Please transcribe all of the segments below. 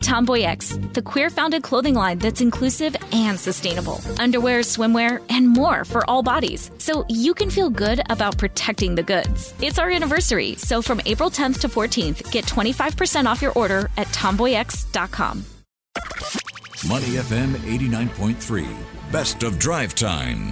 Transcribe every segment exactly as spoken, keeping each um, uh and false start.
Tomboy X, the queer-founded clothing line that's inclusive and sustainable. Underwear, swimwear, and more for all bodies, so you can feel good about protecting the goods. It's our anniversary, so from April tenth to fourteenth, get twenty-five percent off your order at tomboy x dot com. Money F M eighty-nine point three, Best of Drive Time.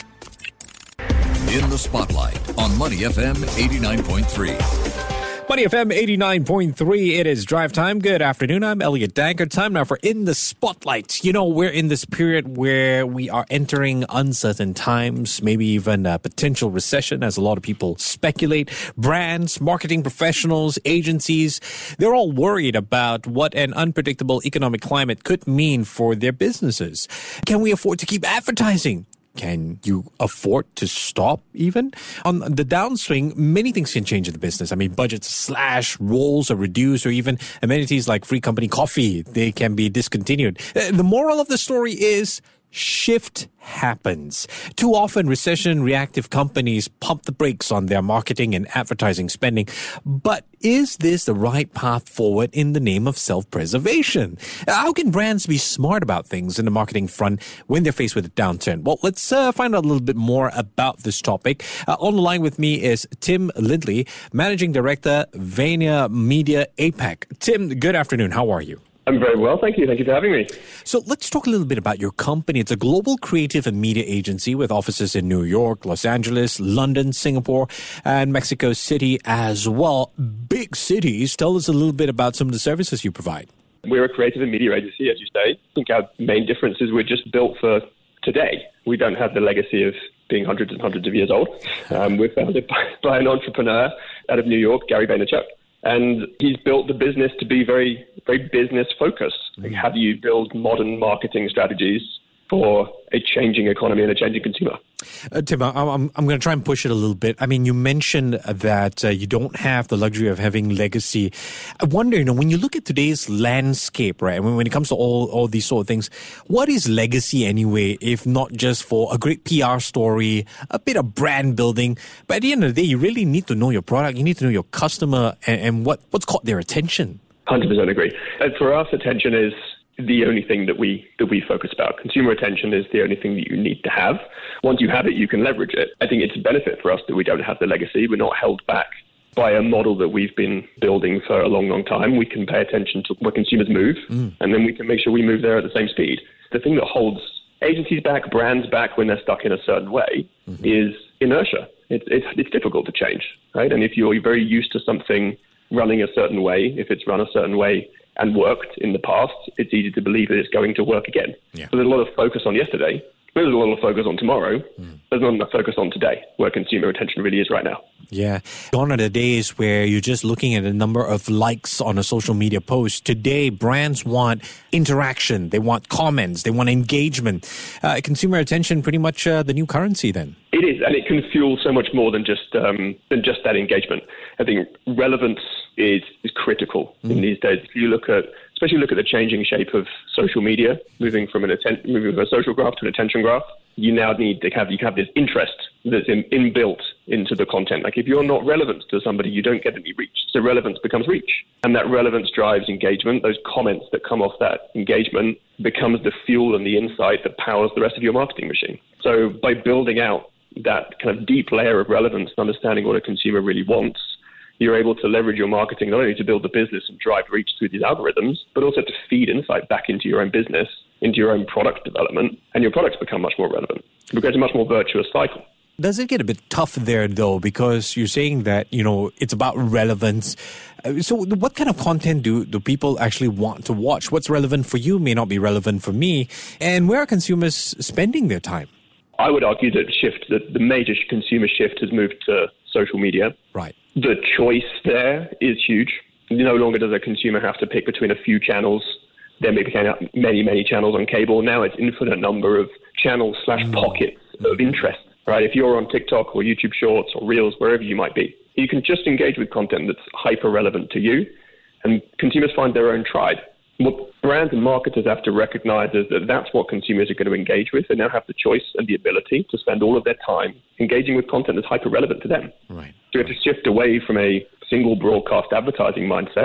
In the Spotlight on Money F M eighty-nine point three. Money F M eighty-nine point three, it is Drive Time. Good afternoon, I'm Elliot Danker. Time now for In the Spotlight. You know, we're in this period where we are entering uncertain times, maybe even a potential recession, as a lot of people speculate. Brands, marketing professionals, agencies, they're all worried about what an unpredictable economic climate could mean for their businesses. Can we afford to keep advertising? Can you afford to stop even? On the downswing, many things can change in the business. I mean, budgets slash, roles are reduced, or even amenities like free company coffee, they can be discontinued. The moral of the story is shift happens. Too often, recession-reactive companies pump the brakes on their marketing and advertising spending. But is this the right path forward in the name of self-preservation? How can brands be smart about things in the marketing front when they're faced with a downturn? Well, let's uh, find out a little bit more about this topic. Uh, on the line with me is Tim Lindley, Managing Director, Vania Media APAC. Tim, good afternoon. How are you? I'm very well, thank you. Thank you for having me. So let's talk a little bit about your company. It's a global creative and media agency with offices in New York, Los Angeles, London, Singapore, and Mexico City as well. Big cities. Tell us a little bit about some of the services you provide. We're a creative and media agency, as you say. I think our main difference is we're just built for today. We don't have the legacy of being hundreds and hundreds of years old. Um, we're founded by, by an entrepreneur out of New York, Gary Vaynerchuk. And he's built the business to be very, very business focused. Like, how do you build modern marketing strategies for a changing economy and a changing consumer? Uh, Tim, I'm, I'm, I'm going to try and push it a little bit. I mean, you mentioned that uh, you don't have the luxury of having legacy. I wonder, you know, when you look at today's landscape, right, I mean, when it comes to all, all these sort of things, what is legacy anyway, if not just for a great P R story, a bit of brand building? But at the end of the day, you really need to know your product. You need to know your customer and, and what, what's caught their attention. one hundred percent agree. And for us, attention is the only thing that we that we focus about. Consumer attention is the only thing that you need to have. Once you have it, you can leverage it. I think it's a benefit for us that we don't have the legacy. We're not held back by a model that we've been building for a long, long time. We can pay attention to where consumers move, mm. and then we can make sure we move there at the same speed. The thing that holds agencies back, brands back when they're stuck in a certain way mm-hmm. is inertia. It's, it's, it's difficult to change, right? And if you're very used to something running a certain way, if it's run a certain way, and worked in the past, it's easy to believe that it's going to work again. Yeah. So there's a lot of focus on yesterday. There's a lot of focus on tomorrow. Mm. There's not enough focus on today, where consumer attention really is right now. Yeah. Gone are the days where you're just looking at a number of likes on a social media post. Today, brands want interaction. They want comments. They want engagement. Uh, consumer attention, pretty much uh, the new currency then. It is, and it can fuel so much more than just um, than just that engagement. I think relevance is is critical mm. in these days. If you look at, especially look at the changing shape of social media, moving from an atten- moving from a social graph to an attention graph, you now need to have you have this interest that's in, inbuilt into the content. Like if you're not relevant to somebody, you don't get any reach. So relevance becomes reach, and that relevance drives engagement. Those comments that come off that engagement becomes the fuel and the insight that powers the rest of your marketing machine. So by building out that kind of deep layer of relevance and understanding what a consumer really wants, you're able to leverage your marketing not only to build the business and drive reach through these algorithms, but also to feed insight back into your own business, into your own product development, and your products become much more relevant. It becomes a much more virtuous cycle. Does it get a bit tough there, though, because you're saying that, you know, it's about relevance. So what kind of content do, do people actually want to watch? What's relevant for you may not be relevant for me. And where are consumers spending their time? I would argue that shift, that the major consumer shift has moved to social media. Right. The choice there is huge. No longer does a consumer have to pick between a few channels. There may be many, many channels on cable. Now it's infinite number of channels slash pockets mm. of interest, right? If you're on TikTok or YouTube Shorts or Reels, wherever you might be, you can just engage with content that's hyper relevant to you, and consumers find their own tribe. What brands and marketers have to recognize is that that's what consumers are going to engage with. They now have the choice and the ability to spend all of their time engaging with content that's hyper relevant to them. Right. So we have to shift away from a single broadcast advertising mindset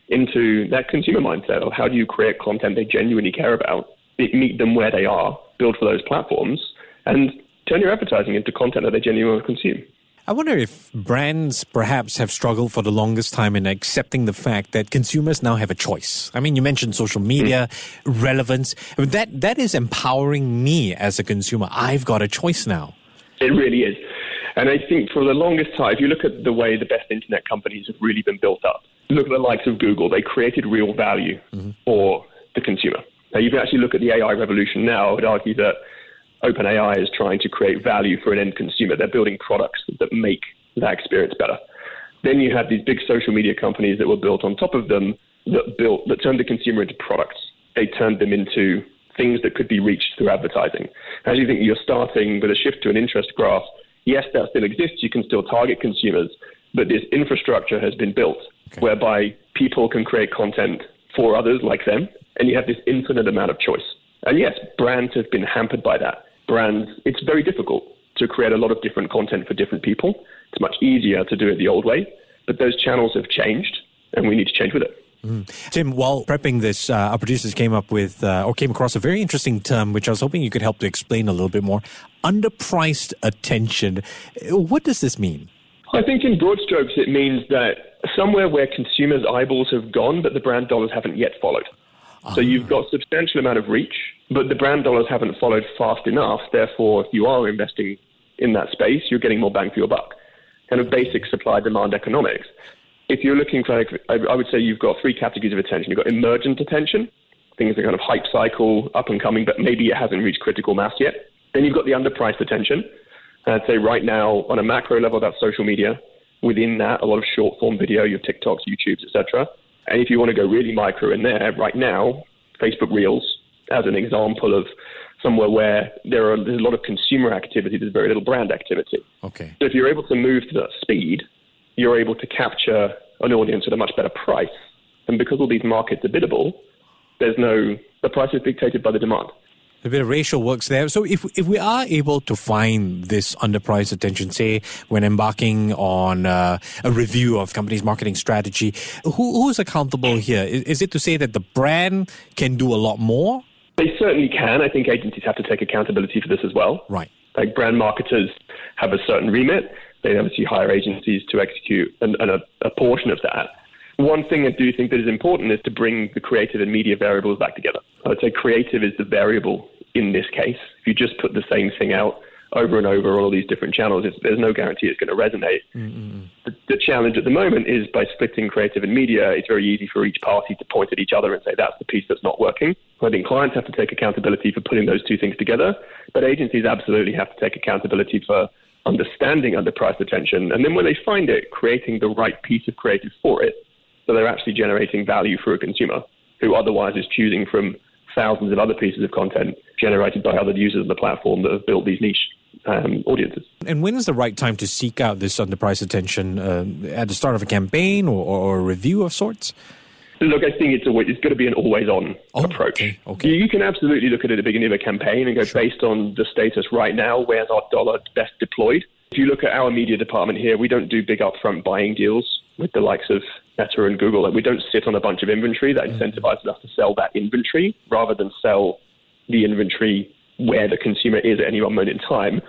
into that consumer mindset of how do you create content they genuinely care about, meet them where they are, build for those platforms, and turn your advertising into content that they genuinely consume. I wonder if brands perhaps have struggled for the longest time in accepting the fact that consumers now have a choice. I mean, you mentioned social media, mm. relevance. I mean, that that is empowering me as a consumer. I've got a choice now. It really is. And I think for the longest time, if you look at the way the best internet companies have really been built up, look at the likes of Google. They created real value mm-hmm. for the consumer. Now, you can actually look at the A I revolution now. I would argue that OpenAI is trying to create value for an end consumer. They're building products that make that experience better. Then you have these big social media companies that were built on top of them that built that turned the consumer into products. They turned them into things that could be reached through advertising. As you think you're starting with a shift to an interest graph, yes, that still exists. You can still target consumers, but this infrastructure has been built okay. whereby people can create content for others like them, and you have this infinite amount of choice. And yes, brands have been hampered by that. Brands, it's very difficult to create a lot of different content for different people. It's much easier to do it the old way, but those channels have changed, and we need to change with it. Mm. Tim, while prepping this, uh, our producers came up with, uh, or came across a very interesting term, which I was hoping you could help to explain a little bit more. Underpriced attention. What does this mean? I think in broad strokes, it means that somewhere where consumers' eyeballs have gone, but the brand dollars haven't yet followed. Uh-huh. So you've got a substantial amount of reach, but the brand dollars haven't followed fast enough. Therefore, if you are investing in that space, you're getting more bang for your buck. Kind of basic supply-demand economics. If you're looking for, like, I would say you've got three categories of attention. You've got emergent attention, things that kind of hype cycle, up and coming, but maybe it hasn't reached critical mass yet. Then you've got the underpriced attention. I'd say right now, on a macro level, that's social media. Within that, a lot of short-form video, your TikToks, YouTubes, et cetera. And if you want to go really micro in there, right now, Facebook Reels, as an example of somewhere where there are there's a lot of consumer activity, there's very little brand activity. Okay. So if you're able to move to that speed, you're able to capture an audience at a much better price. And because all these markets are biddable, there's no, the price is dictated by the demand. A bit of ratio works there. So if if we are able to find this underpriced attention, say when embarking on uh, a review of company's marketing strategy, who who's accountable here? Is, is it to say that the brand can do a lot more? They certainly can. I think agencies have to take accountability for this as well. Right. Like brand marketers have a certain remit. They obviously hire agencies to execute an, an, a, a portion of that. One thing I do think that is important is to bring the creative and media variables back together. I would say creative is the variable in this case. If you just put the same thing out over and over on all these different channels, it's, there's no guarantee it's going to resonate. Mm-hmm. The, the challenge at the moment is by splitting creative and media, it's very easy for each party to point at each other and say, that's the piece that's not working. I think clients have to take accountability for putting those two things together, but agencies absolutely have to take accountability for understanding underpriced attention. And then when they find it, creating the right piece of creative for it, so they're actually generating value for a consumer who otherwise is choosing from thousands of other pieces of content generated by other users of the platform that have built these niche um, audiences. And when is the right time to seek out this underpriced attention? Uh, at the start of a campaign or, or a review of sorts? Look, I think it's always, it's going to be an always-on oh, approach. Okay, okay. You, you can absolutely look at it at the beginning of a campaign and go, sure. based on the status right now, where's our dollar best deployed? If you look at our media department here, we don't do big upfront buying deals with the likes of Meta and Google. Like, we don't sit on a bunch of inventory that incentivizes us to sell that inventory rather than sell the inventory where the consumer is at any one moment in time.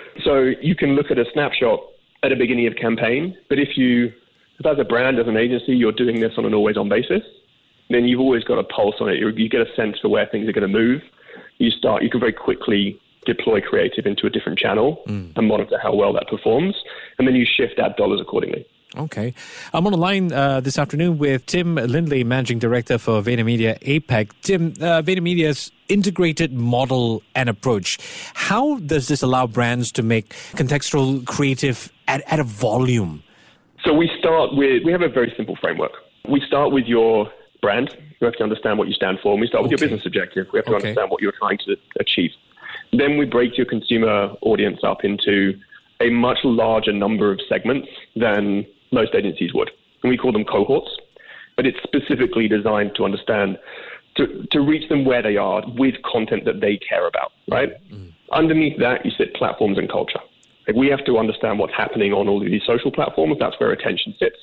So you can look at a snapshot at the beginning of campaign, but if you, if as a brand, as an agency, you're doing this on an always-on basis, then you've always got a pulse on it. You, you get a sense for where things are going to move. You start, you can very quickly deploy creative into a different channel mm. and monitor how well that performs, and then you shift ad dollars accordingly. Okay. I'm on the line uh, this afternoon with Tim Lindley, Managing Director for VaynerMedia A PAC. Tim, uh, VaynerMedia's integrated model and approach. How does this allow brands to make contextual creative at, at a volume? So we start with, we have a very simple framework. We start with your brand. You have to understand what you stand for. And we start with okay. your business objective. We have to okay. understand what you're trying to achieve. Then we break your consumer audience up into a much larger number of segments than most agencies would. And we call them cohorts, but it's specifically designed to understand, to, to reach them where they are with content that they care about, right? Mm-hmm. Underneath that, you sit platforms and culture. Like, we have to understand what's happening on all of these social platforms. That's where attention sits. And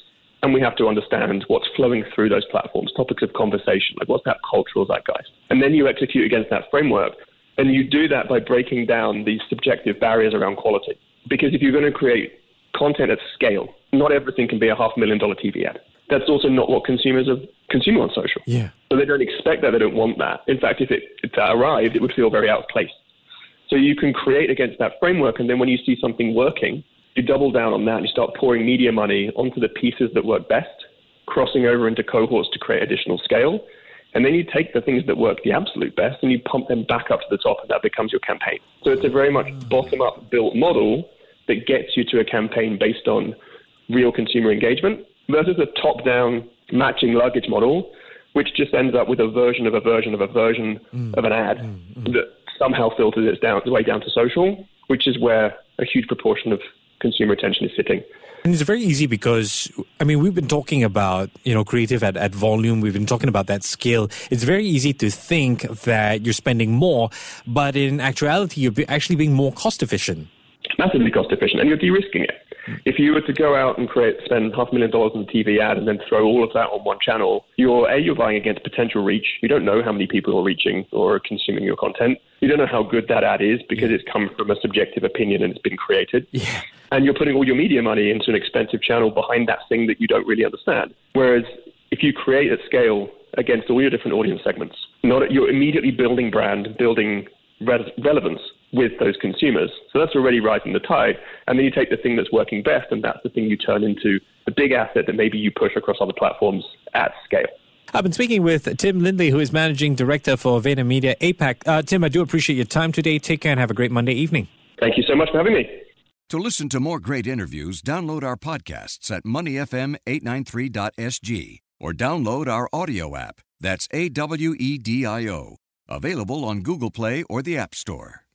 and we have to understand what's flowing through those platforms, topics of conversation, like what's that cultural zeitgeist. And then you execute against that framework, and you do that by breaking down these subjective barriers around quality. Because if you're going to create content at scale, not everything can be a half million dollar T V ad. That's also not what consumers are consuming on social. Yeah. So they don't expect that, they don't want that. In fact, if it if that arrived, it would feel very out of place. So you can create against that framework, and then when you see something working, you double down on that and you start pouring media money onto the pieces that work best, crossing over into cohorts to create additional scale. And then you take the things that work the absolute best and you pump them back up to the top, and that becomes your campaign. So it's a very much bottom-up built model that gets you to a campaign based on real consumer engagement versus a top-down matching luggage model, which just ends up with a version of a version of a version mm. of an ad mm. Mm. that somehow filters its down, way down to social, which is where a huge proportion of consumer attention is sitting. And it's very easy because, I mean, we've been talking about, you know, creative at, at volume. We've been talking about that scale. It's very easy to think that you're spending more, but in actuality, you're actually being more cost efficient. Massively cost efficient, and you're de-risking it. If you were to go out and create, spend half a million dollars on a T V ad and then throw all of that on one channel, you're, A, you're buying against potential reach. You don't know how many people are reaching or are consuming your content. You don't know how good that ad is because it's come from a subjective opinion and it's been created. Yeah. And you're putting all your media money into an expensive channel behind that thing that you don't really understand. Whereas if you create at scale against all your different audience segments, not you're immediately building brand, building re- relevance with those consumers. So that's already rising the tide. And then you take the thing that's working best, and that's the thing you turn into a big asset that maybe you push across other platforms at scale. I've been speaking with Tim Lindley, who is Managing Director for VaynerMedia A PAC. Uh, Tim, I do appreciate your time today. Take care and have a great Monday evening. Thank you so much for having me. To listen to more great interviews, download our podcasts at money f m eight nine three dot s g or download our audio app. That's A W E D I O. Available on Google Play or the App Store.